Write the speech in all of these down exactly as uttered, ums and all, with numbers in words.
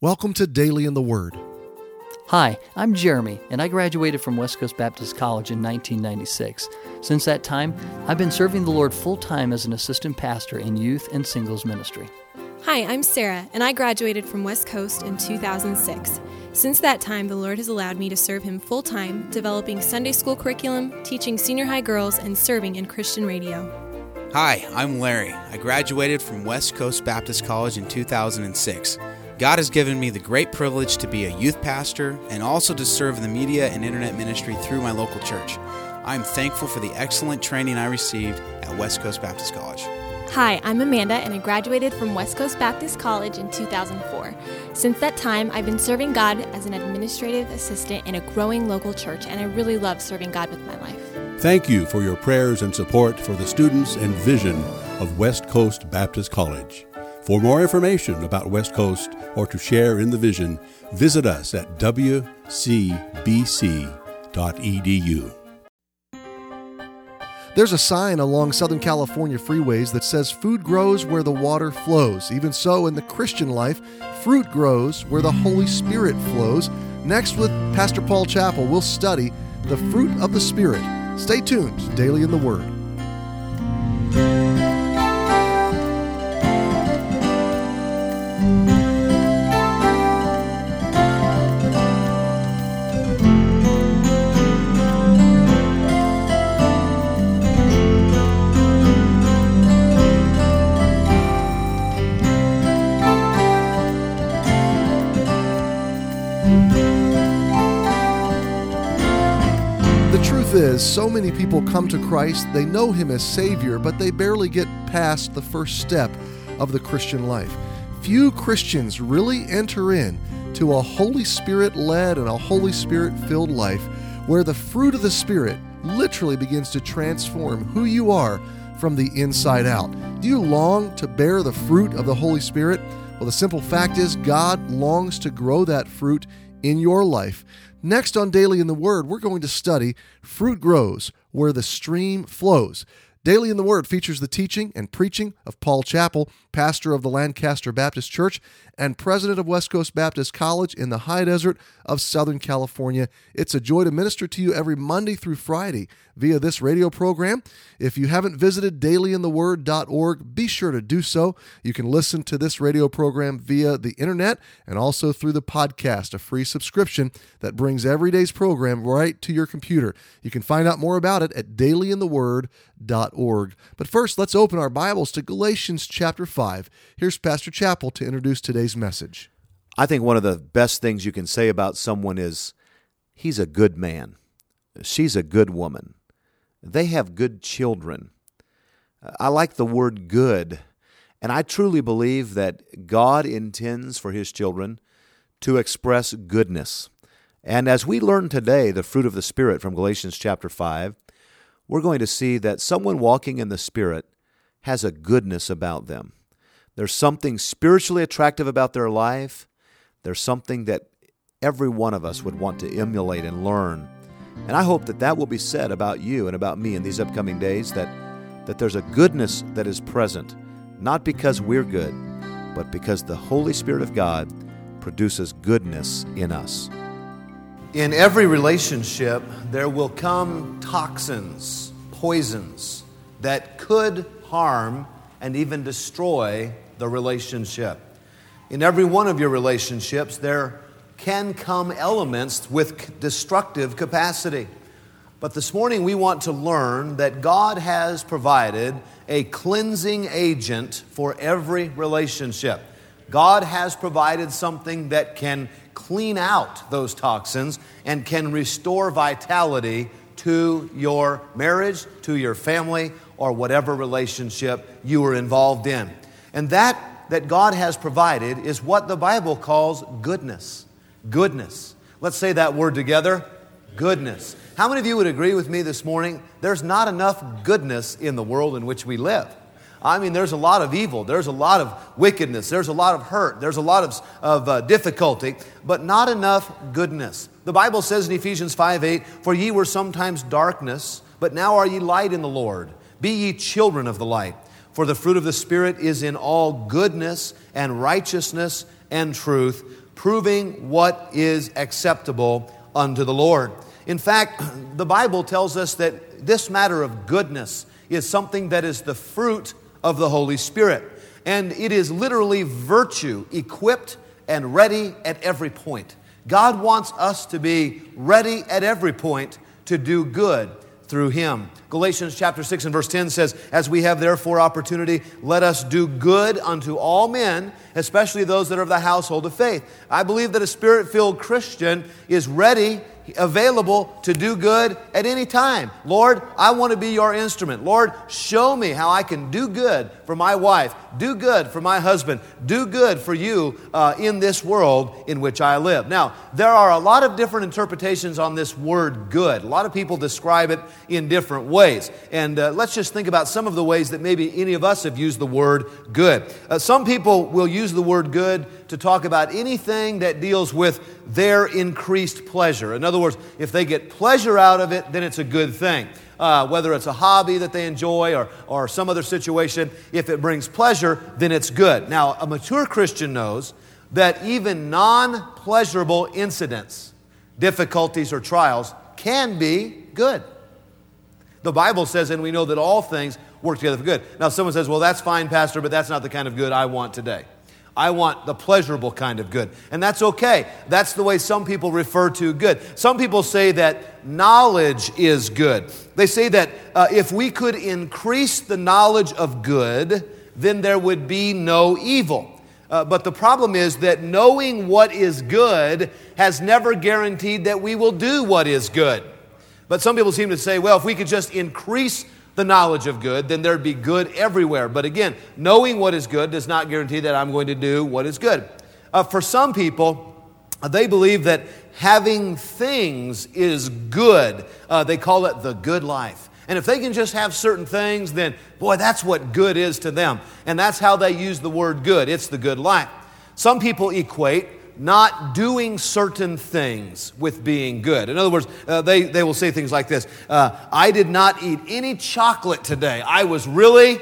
Welcome to Daily in the Word. Hi, I'm Jeremy, and I graduated from West Coast Baptist College in nineteen ninety-six. Since that time, I've been serving the Lord full-time as an assistant pastor in youth and singles ministry. Hi, I'm Sarah, and I graduated from West Coast in two thousand six. Since that time, the Lord has allowed me to serve Him full-time, developing Sunday school curriculum, teaching senior high girls, and serving in Christian radio. Hi, I'm Larry. I graduated from West Coast Baptist College in two thousand six. God has given me the great privilege to be a youth pastor and also to serve in the media and internet ministry through my local church. I am thankful for the excellent training I received at West Coast Baptist College. Hi, I'm Amanda, and I graduated from West Coast Baptist College in two thousand four. Since that time, I've been serving God as an administrative assistant in a growing local church, and I really love serving God with my life. Thank you for your prayers and support for the students and vision of West Coast Baptist College. For more information about West Coast or to share in the vision, visit us at w c b c dot e d u. There's a sign along Southern California freeways that says food grows where the water flows. Even so, in the Christian life, fruit grows where the Holy Spirit flows. Next, with Pastor Paul Chappell, we'll study the fruit of the Spirit. Stay tuned, Daily in the Word. Is so many people come to Christ, they know Him as Savior, but they barely get past the first step of the Christian life. Few Christians really enter in to a Holy Spirit-led and a Holy Spirit-filled life where the fruit of the Spirit literally begins to transform who you are from the inside out. Do you long to bear the fruit of the Holy Spirit? Well, the simple fact is God longs to grow that fruit in your life. Next on Daily in the Word, we're going to study Fruit Grows Where the Stream Flows. Daily in the Word features the teaching and preaching of Paul Chappell, pastor of the Lancaster Baptist Church and president of West Coast Baptist College in the high desert of Southern California. It's a joy to minister to you every Monday through Friday via this radio program. If you haven't visited daily in the word dot org, be sure to do so. You can listen to this radio program via the internet and also through the podcast, a free subscription that brings every day's program right to your computer. You can find out more about it at daily in the word dot org. But first, let's open our Bibles to Galatians chapter five. Here's Pastor Chappell to introduce today's message. I think one of the best things you can say about someone is, he's a good man. She's a good woman. They have good children. I like the word good, and I truly believe that God intends for His children to express goodness. And as we learn today the fruit of the Spirit from Galatians chapter five, we're going to see that someone walking in the Spirit has a goodness about them. There's something spiritually attractive about their life. There's something that every one of us would want to emulate and learn. And I hope that that will be said about you and about me in these upcoming days, that, that there's a goodness that is present, not because we're good, but because the Holy Spirit of God produces goodness in us. In every relationship, there will come toxins, poisons that could harm and even destroy the relationship. In every one of your relationships, there can come elements with destructive capacity. But this morning we want to learn that God has provided a cleansing agent for every relationship. God has provided something that can clean out those toxins and can restore vitality to your marriage, to your family, or whatever relationship you are involved in. And that that God has provided is what the Bible calls goodness. Goodness. Let's say that word together. Goodness. How many of you would agree with me this morning? There's not enough goodness in the world in which we live. I mean, there's a lot of evil. There's a lot of wickedness. There's a lot of hurt. There's a lot of, of uh, difficulty, but not enough goodness. The Bible says in Ephesians five eight, "For ye were sometimes darkness, but now are ye light in the Lord. Be ye children of the light. For the fruit of the Spirit is in all goodness and righteousness and truth, proving what is acceptable unto the Lord. In fact, the Bible tells us that this matter of goodness is something that is the fruit of the Holy Spirit. And it is literally virtue, equipped and ready at every point. God wants us to be ready at every point to do good through Him. Galatians chapter six and verse ten says, "As we have therefore opportunity, let us do good unto all men, especially those that are of the household of faith." I believe that a Spirit-filled Christian is ready, available to do good at any time. Lord, I want to be your instrument. Lord, show me how I can do good for my wife, do good for my husband, do good for you uh, in this world in which I live. Now, there are a lot of different interpretations on this word good. A lot of people describe it in different ways. And uh, let's just think about some of the ways that maybe any of us have used the word good. Uh, some people will use the word good to talk about anything that deals with their increased pleasure. In other words, if they get pleasure out of it, then it's a good thing. Uh, whether it's a hobby that they enjoy or, or some other situation, if it brings pleasure, then it's good. Now, a mature Christian knows that even non-pleasurable incidents, difficulties, or trials can be good. The Bible says, and we know that all things work together for good. Now, someone says, well, that's fine, Pastor, but that's not the kind of good I want today. I want the pleasurable kind of good. And that's okay. That's the way some people refer to good. Some people say that knowledge is good. They say that uh, if we could increase the knowledge of good, then there would be no evil. Uh, but the problem is that knowing what is good has never guaranteed that we will do what is good. But some people seem to say, well, if we could just increase the knowledge of good, then there'd be good everywhere. But again, knowing what is good does not guarantee that I'm going to do what is good. Uh, for some people, uh, they believe that having things is good. Uh, they call it the good life. And if they can just have certain things, then, boy, that's what good is to them. And that's how they use the word good. It's the good life. Some people equate not doing certain things with being good. In other words, uh, they, they will say things like this. Uh, I did not eat any chocolate today. I was really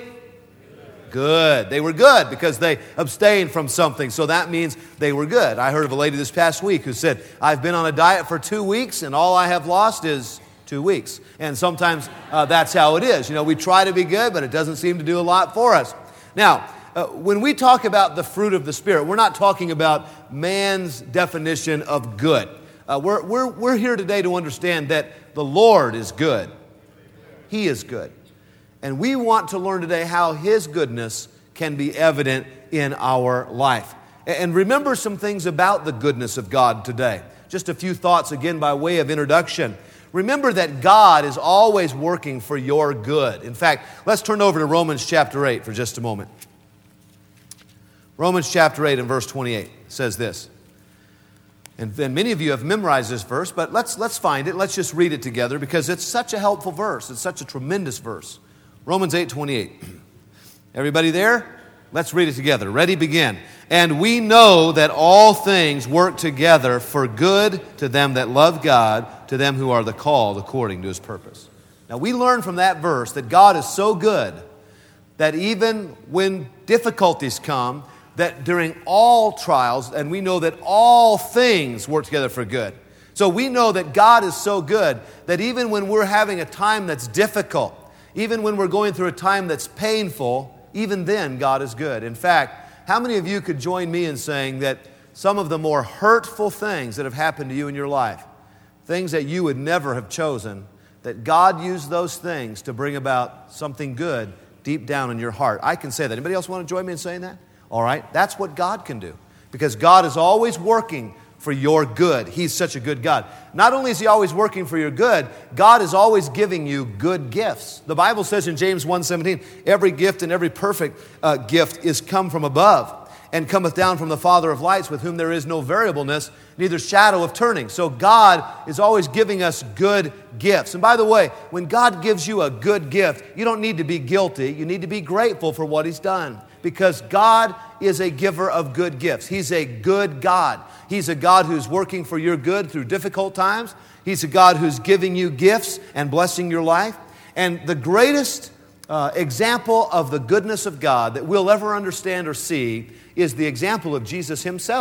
good. They were good because they abstained from something. So that means they were good. I heard of a lady this past week who said, I've been on a diet for two weeks and all I have lost is two weeks. And sometimes uh, that's how it is. You know, we try to be good, but it doesn't seem to do a lot for us. Now, Uh, when we talk about the fruit of the Spirit, we're not talking about man's definition of good. Uh, we're, we're, we're here today to understand that the Lord is good. He is good. And we want to learn today how His goodness can be evident in our life. And remember some things about the goodness of God today. Just a few thoughts again by way of introduction. Remember that God is always working for your good. In fact, let's turn over to Romans chapter eight for just a moment. Romans chapter eight and verse twenty-eight says this. And then many of you have memorized this verse, but let's, let's find it. Let's just read it together because it's such a helpful verse. It's such a tremendous verse. Romans eight twenty-eight. Everybody there? Let's read it together. Ready, begin. And we know that all things work together for good to them that love God, to them who are the called according to His purpose. Now we learn from that verse that God is so good that even when difficulties come, that during all trials, and we know that all things work together for good. So we know that God is so good that even when we're having a time that's difficult, even when we're going through a time that's painful, even then God is good. In fact, how many of you could join me in saying that some of the more hurtful things that have happened to you in your life, things that you would never have chosen, that God used those things to bring about something good deep down in your heart? I can say that. Anybody else want to join me in saying that? All right, that's what God can do because God is always working for your good. He's such a good God. Not only is He always working for your good, God is always giving you good gifts. The Bible says in James one seventeen, every gift and every perfect uh, gift is come from above and cometh down from the Father of lights, with whom there is no variableness, neither shadow of turning. So God is always giving us good gifts. And by the way, when God gives you a good gift, you don't need to be guilty. You need to be grateful for what He's done. Because God is a giver of good gifts. He's a good God. He's a God who's working for your good through difficult times. He's a God who's giving you gifts and blessing your life. And the greatest uh, example of the goodness of God that we'll ever understand or see is the example of Jesus Himself.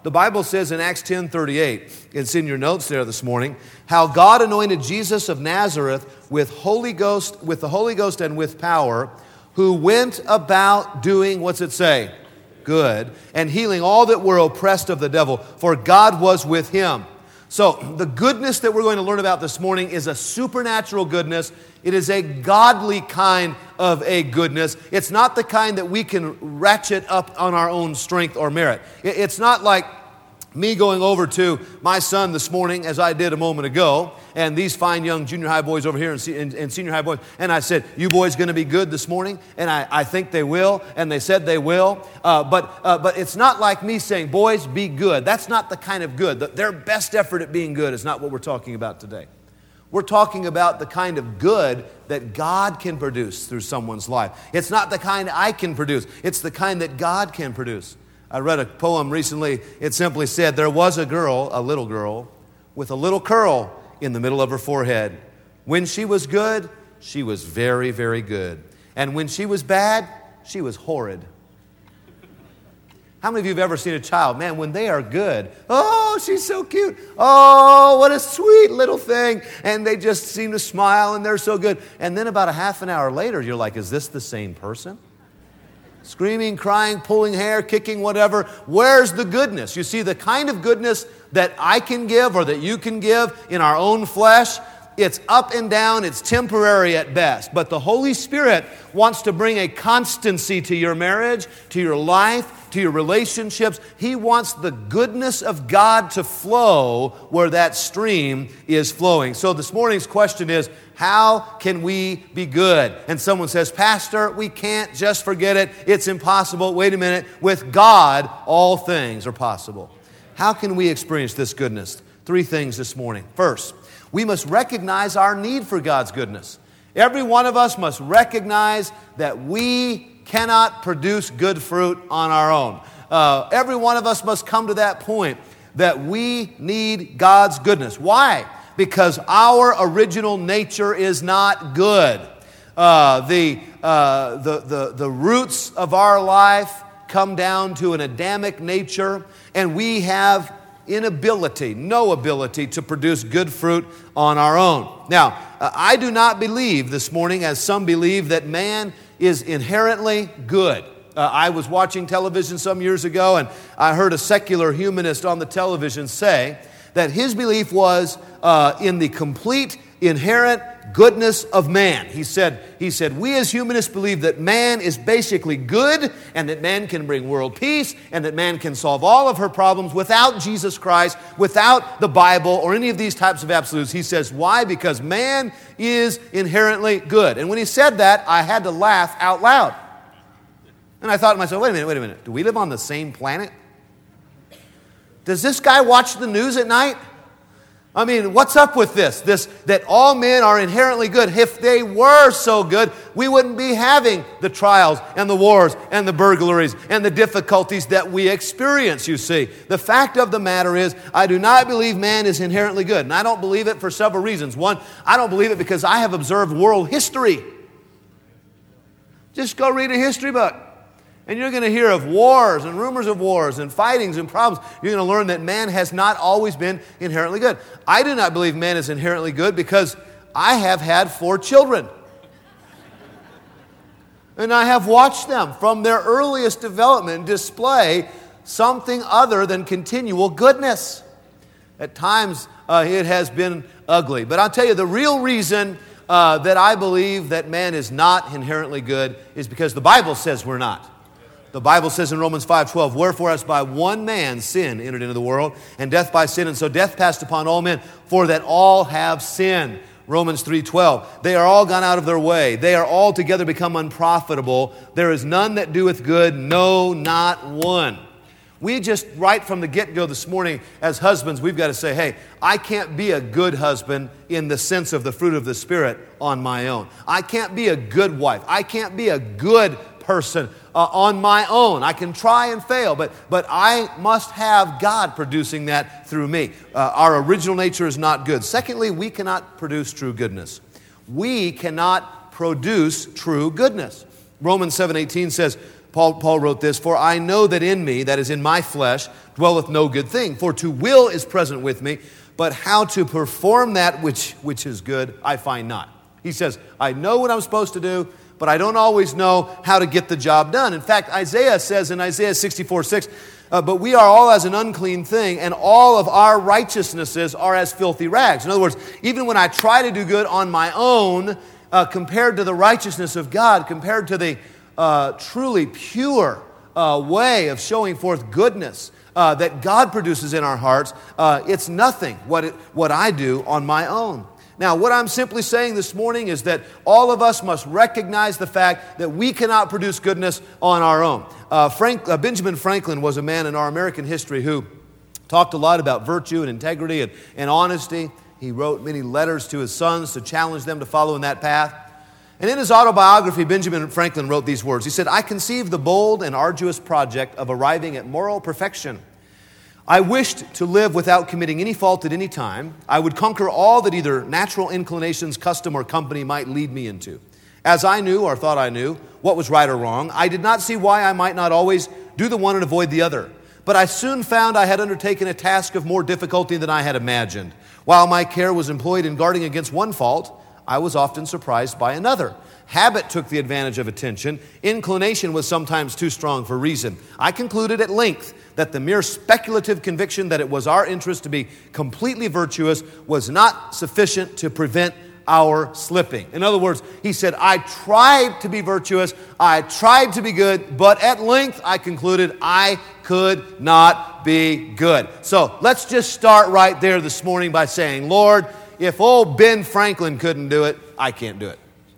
The Bible says in Acts ten thirty-eight, it's in your notes there this morning, how God anointed Jesus of Nazareth with Holy Ghost, with the Holy Ghost and with power, who went about doing, what's it say? Good, and healing all that were oppressed of the devil, for God was with him. So the goodness that we're going to learn about this morning is a supernatural goodness. It is a godly kind of a goodness. It's not the kind that we can ratchet up on our own strength or merit. It's not like me going over to my son this morning, as I did a moment ago, and these fine young junior high boys over here and, and, and senior high boys, and I said, you boys going to be good this morning? And I, I think they will, and they said they will. Uh, but uh, but it's not like me saying, boys, be good. That's not the kind of good. The, their best effort at being good is not what we're talking about today. We're talking about the kind of good that God can produce through someone's life. It's not the kind I can produce. It's the kind that God can produce. I read a poem recently. It simply said, there was a girl, a little girl, with a little curl in the middle of her forehead. When she was good, she was very, very good. And when she was bad, she was horrid. How many of you have ever seen a child? Man, when they are good, oh, she's so cute. Oh, what a sweet little thing. And they just seem to smile and they're so good. And then about a half an hour later, you're like, is this the same person? Screaming, crying, pulling hair, kicking, whatever. Where's the goodness? You see, the kind of goodness that I can give or that you can give in our own flesh, it's up and down, it's temporary at best. But the Holy Spirit wants to bring a constancy to your marriage, to your life, to your relationships. He wants the goodness of God to flow where that stream is flowing. So this morning's question is, how can we be good? And someone says, Pastor, we can't, just forget it. It's impossible. Wait a minute. With God, all things are possible. How can we experience this goodness? Three things this morning. First, we must recognize our need for God's goodness. Every one of us must recognize that we cannot produce good fruit on our own. Uh, every one of us must come to that point that we need God's goodness. Why? Because our original nature is not good. Uh, the, uh, the, the, the roots of our life come down to an Adamic nature, and we have inability, no ability to produce good fruit on our own. Now, uh, I do not believe this morning, as some believe, that man is inherently good. Uh, I was watching television some years ago, and I heard a secular humanist on the television say that his belief was uh, in the complete, inherent goodness of man. He said, he said, we as humanists believe that man is basically good and that man can bring world peace and that man can solve all of her problems without Jesus Christ, without the Bible or any of these types of absolutes. He says, why? Because man is inherently good. And when he said that, I had to laugh out loud. And I thought to myself, wait a minute, wait a minute. Do we live on the same planet? Does this guy watch the news at night? I mean, what's up with this? This, that all men are inherently good. If they were so good, we wouldn't be having the trials and the wars and the burglaries and the difficulties that we experience, you see. The fact of the matter is, I do not believe man is inherently good. And I don't believe it for several reasons. One, I don't believe it because I have observed world history. Just go read a history book. And you're going to hear of wars and rumors of wars and fightings and problems. You're going to learn that man has not always been inherently good. I do not believe man is inherently good because I have had four children. And I have watched them from their earliest development display something other than continual goodness. At times, uh, it has been ugly. But I'll tell you, the real reason uh, that I believe that man is not inherently good is because the Bible says we're not. The Bible says in Romans five twelve, wherefore as by one man sin entered into the world, and death by sin, and so death passed upon all men, for that all have sinned. Romans three twelve, they are all gone out of their way. They are all together become unprofitable. There is none that doeth good, no, not one. We just, right from the get-go this morning, as husbands, we've got to say, hey, I can't be a good husband in the sense of the fruit of the Spirit on my own. I can't be a good wife. I can't be a good person uh, on my own. I can try and fail, but, but I must have God producing that through me. Uh, our original nature is not good. Secondly, we cannot produce true goodness. We cannot produce true goodness. Romans seven eighteen says, Paul, Paul wrote this, "For I know that in me, that is in my flesh, dwelleth no good thing. For to will is present with me, but how to perform that which, which is good, I find not." He says, I know what I'm supposed to do, but I don't always know how to get the job done. In fact, Isaiah says in Isaiah sixty-four six, uh, "But we are all as an unclean thing, and all of our righteousnesses are as filthy rags." In other words, even when I try to do good on my own, uh, compared to the righteousness of God, compared to the uh, truly pure uh, way of showing forth goodness uh, that God produces in our hearts, uh, it's nothing what, it, what I do on my own. Now, what I'm simply saying this morning is that all of us must recognize the fact that we cannot produce goodness on our own. Uh, Frank, uh, Benjamin Franklin was a man in our American history who talked a lot about virtue and integrity and, and honesty. He wrote many letters to his sons to challenge them to follow in that path. And in his autobiography, Benjamin Franklin wrote these words. He said, "I conceived the bold and arduous project of arriving at moral perfection. I wished to live without committing any fault at any time. I would conquer all that either natural inclinations, custom, or company might lead me into. As I knew, or thought I knew, what was right or wrong, I did not see why I might not always do the one and avoid the other. But I soon found I had undertaken a task of more difficulty than I had imagined. While my care was employed in guarding against one fault, I was often surprised by another. Habit took the advantage of attention. Inclination was sometimes too strong for reason. I concluded at length that the mere speculative conviction that it was our interest to be completely virtuous was not sufficient to prevent our slipping." In other words, he said, I tried to be virtuous, I tried to be good, but at length I concluded I could not be good. So let's just start right there this morning by saying, Lord, if old Ben Franklin couldn't do it, I can't do it.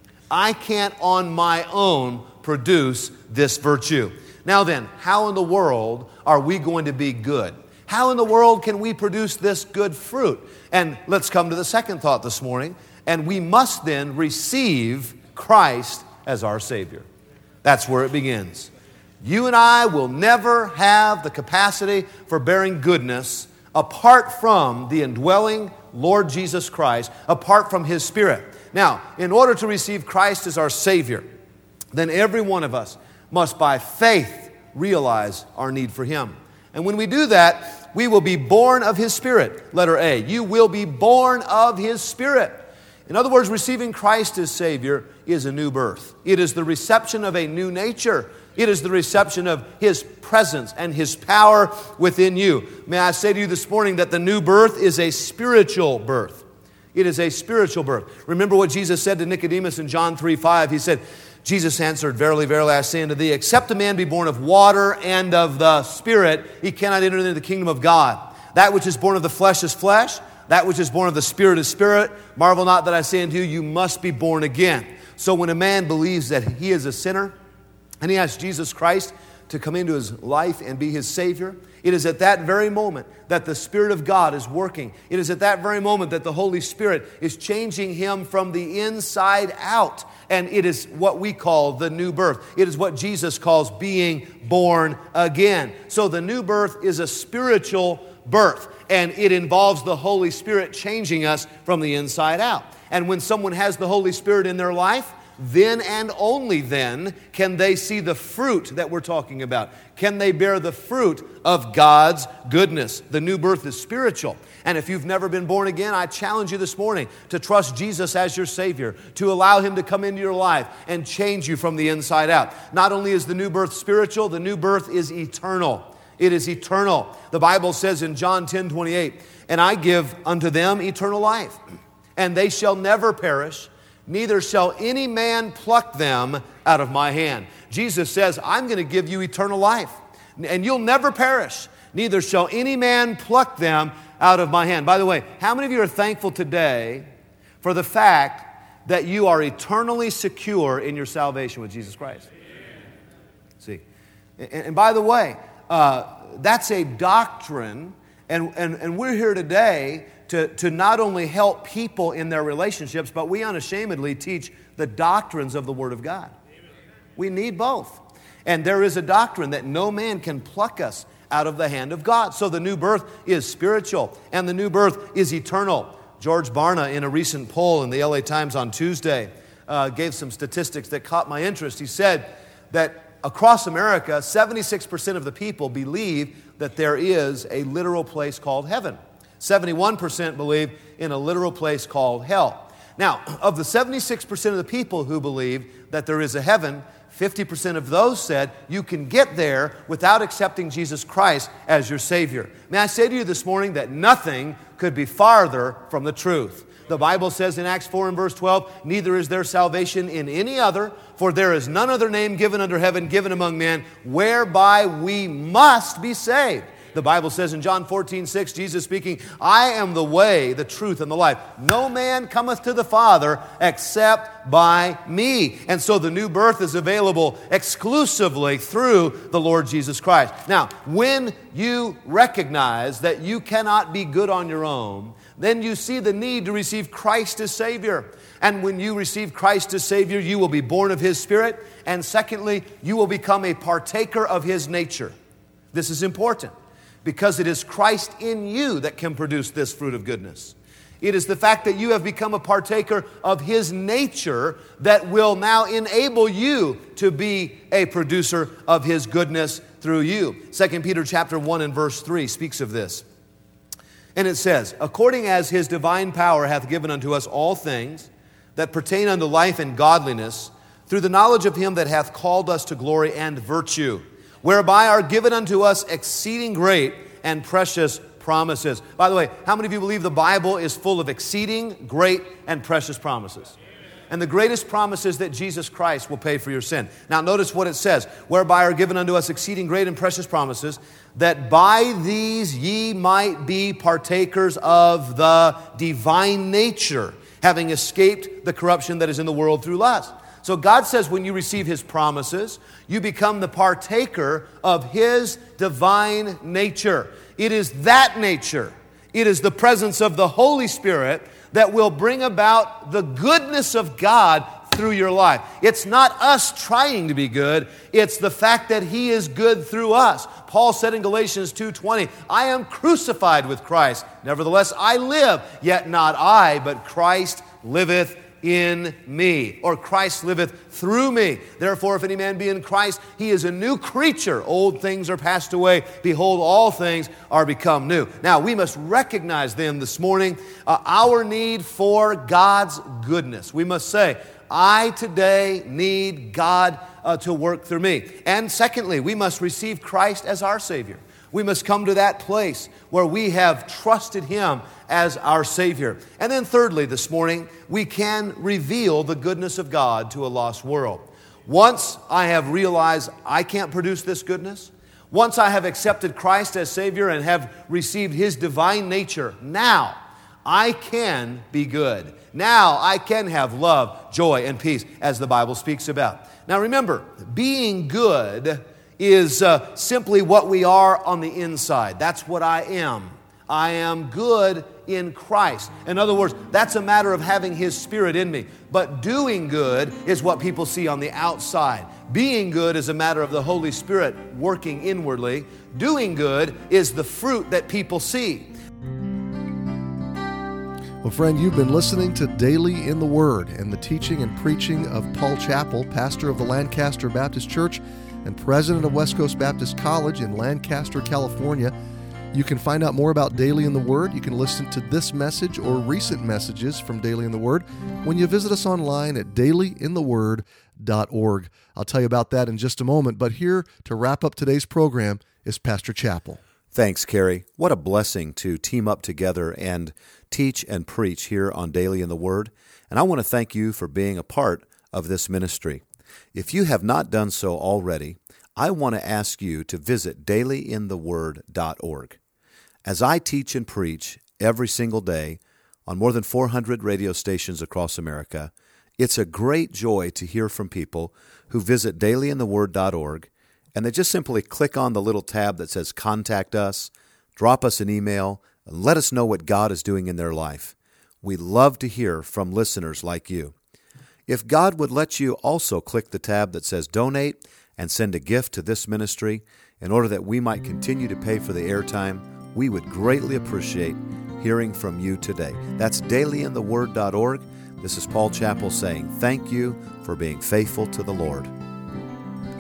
I can't on my own produce this virtue. Now then, how in the world are we going to be good? How in the world can we produce this good fruit? And let's come to the second thought this morning. And we must then receive Christ as our Savior. That's where it begins. You and I will never have the capacity for bearing goodness apart from the indwelling Lord Jesus Christ, apart from His Spirit. Now, in order to receive Christ as our Savior, then every one of us must by faith realize our need for Him. And when we do that, we will be born of His Spirit. Letter A, you will be born of His Spirit. In other words, receiving Christ as Savior is a new birth. It is the reception of a new nature. It is the reception of His presence and His power within you. May I say to you this morning that the new birth is a spiritual birth. It is a spiritual birth. Remember what Jesus said to Nicodemus in John three five. He said, Jesus answered, "Verily, verily, I say unto thee, except a man be born of water and of the Spirit, he cannot enter into the kingdom of God. That which is born of the flesh is flesh. That which is born of the Spirit is spirit. Marvel not that I say unto you, you must be born again." So when a man believes that he is a sinner, and he asks Jesus Christ to come into his life and be his Savior, it is at that very moment that the Spirit of God is working. It is at that very moment that the Holy Spirit is changing him from the inside out. And it is what we call the new birth. It is what Jesus calls being born again. So the new birth is a spiritual birth, and it involves the Holy Spirit changing us from the inside out. And when someone has the Holy Spirit in their life, then and only then can they see the fruit that we're talking about. Can they bear the fruit of God's goodness? The new birth is spiritual. And if you've never been born again, I challenge you this morning to trust Jesus as your Savior, to allow Him to come into your life and change you from the inside out. Not only is the new birth spiritual, the new birth is eternal. It is eternal. The Bible says in John ten twenty-eight, "And I give unto them eternal life, and they shall never perish, neither shall any man pluck them out of my hand." Jesus says, I'm going to give you eternal life, and you'll never perish, neither shall any man pluck them out of my hand. By the way, how many of you are thankful today for the fact that you are eternally secure in your salvation with Jesus Christ? See, and, and by the way, uh, that's a doctrine, and, and, and we're here today To, to not only help people in their relationships, but we unashamedly teach the doctrines of the Word of God. We need both. And there is a doctrine that no man can pluck us out of the hand of God. So the new birth is spiritual, and the new birth is eternal. George Barna, in a recent poll in the L A Times on Tuesday, uh, gave some statistics that caught my interest. He said that across America, seventy-six percent of the people believe that there is a literal place called heaven. seventy-one percent believe in a literal place called hell. Now, of the seventy-six percent of the people who believe that there is a heaven, fifty percent of those said you can get there without accepting Jesus Christ as your Savior. May I say to you this morning that nothing could be farther from the truth. The Bible says in Acts four and verse twelve, neither is there salvation in any other, for there is none other name given under heaven, given among men, whereby we must be saved. The Bible says in John fourteen six, Jesus speaking, I am the way, the truth, and the life. No man cometh to the Father except by me. And so the new birth is available exclusively through the Lord Jesus Christ. Now, when you recognize that you cannot be good on your own, then you see the need to receive Christ as Savior. And when you receive Christ as Savior, you will be born of His Spirit. And secondly, you will become a partaker of His nature. This is important, because it is Christ in you that can produce this fruit of goodness. It is the fact that you have become a partaker of His nature that will now enable you to be a producer of His goodness through you. Second Peter chapter one and verse three speaks of this. And it says, according as His divine power hath given unto us all things that pertain unto life and godliness, through the knowledge of Him that hath called us to glory and virtue, whereby are given unto us exceeding great and precious promises. By the way, how many of you believe the Bible is full of exceeding great and precious promises? And the greatest promise is that Jesus Christ will pay for your sin. Now notice what it says, whereby are given unto us exceeding great and precious promises, that by these ye might be partakers of the divine nature, having escaped the corruption that is in the world through lust. So God says when you receive His promises, you become the partaker of His divine nature. It is that nature, it is the presence of the Holy Spirit that will bring about the goodness of God through your life. It's not us trying to be good, it's the fact that He is good through us. Paul said in Galatians two twenty, I am crucified with Christ, nevertheless I live, yet not I, but Christ liveth in me, or Christ liveth through me. Therefore, if any man be in Christ, he is a new creature. Old things are passed away. Behold, all things are become new. Now, we must recognize then this morning uh, our need for God's goodness. We must say, I today need God uh, to work through me. And secondly, we must receive Christ as our Savior. We must come to that place where we have trusted Him as our Savior. And then thirdly, this morning, we can reveal the goodness of God to a lost world. Once I have realized I can't produce this goodness, once I have accepted Christ as Savior and have received His divine nature, now I can be good. Now I can have love, joy, and peace, as the Bible speaks about. Now remember, being good is uh, simply what we are on the inside. That's what I am. I am good in Christ. In other words, that's a matter of having His Spirit in me. But doing good is what people see on the outside. Being good is a matter of the Holy Spirit working inwardly. Doing good is the fruit that people see. Well, friend, you've been listening to Daily in the Word and the teaching and preaching of Paul Chappell, pastor of the Lancaster Baptist Church and president of West Coast Baptist College in Lancaster, California. You can find out more about Daily in the Word. You can listen to this message or recent messages from Daily in the Word when you visit us online at daily in the word dot org. I'll tell you about that in just a moment, but here to wrap up today's program is Pastor Chappell. Thanks, Kerry. What a blessing to team up together and teach and preach here on Daily in the Word. And I want to thank you for being a part of this ministry. If you have not done so already, I want to ask you to visit daily in the word dot org. As I teach and preach every single day on more than four hundred radio stations across America, it's a great joy to hear from people who visit daily in the word dot org, and they just simply click on the little tab that says Contact Us, drop us an email, and let us know what God is doing in their life. We love to hear from listeners like you. If God would let you also click the tab that says Donate and send a gift to this ministry in order that we might continue to pay for the airtime, we would greatly appreciate hearing from you today. That's daily in the word dot org. This is Paul Chappell saying thank you for being faithful to the Lord.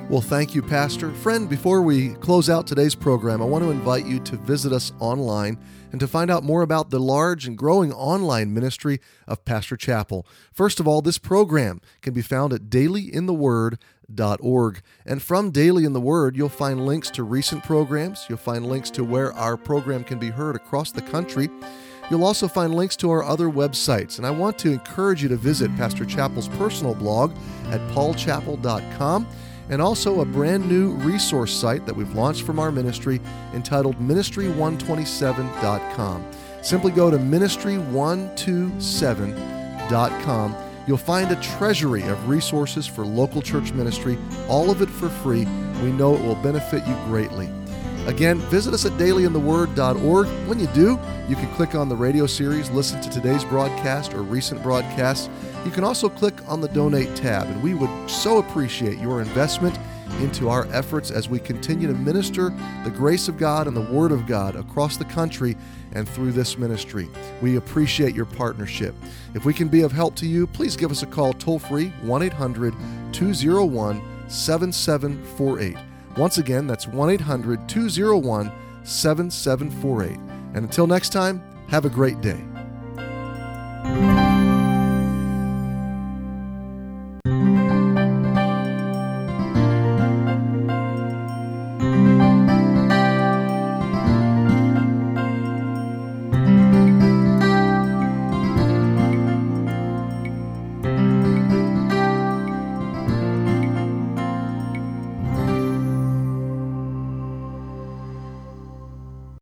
Well, thank you, Pastor. Friend, before we close out today's program, I want to invite you to visit us online and to find out more about the large and growing online ministry of Pastor Chappell. First of all, this program can be found at daily in the word dot org. And from Daily in the Word, you'll find links to recent programs. You'll find links to where our program can be heard across the country. You'll also find links to our other websites. And I want to encourage you to visit Pastor Chappell's personal blog at paul chappell dot com. And also a brand new resource site that we've launched from our ministry entitled ministry one twenty-seven dot com. Simply go to ministry one twenty-seven dot com. You'll find a treasury of resources for local church ministry, all of it for free. We know it will benefit you greatly. Again, visit us at daily in the word dot org. When you do, you can click on the radio series, listen to today's broadcast or recent broadcasts. You can also click on the Donate tab, and we would so appreciate your investment into our efforts as we continue to minister the grace of God and the Word of God across the country and through this ministry. We appreciate your partnership. If we can be of help to you, please give us a call toll-free, one eight hundred two oh one seven seven four eight. Once again, that's one eight hundred two oh one seven seven four eight. And until next time, have a great day.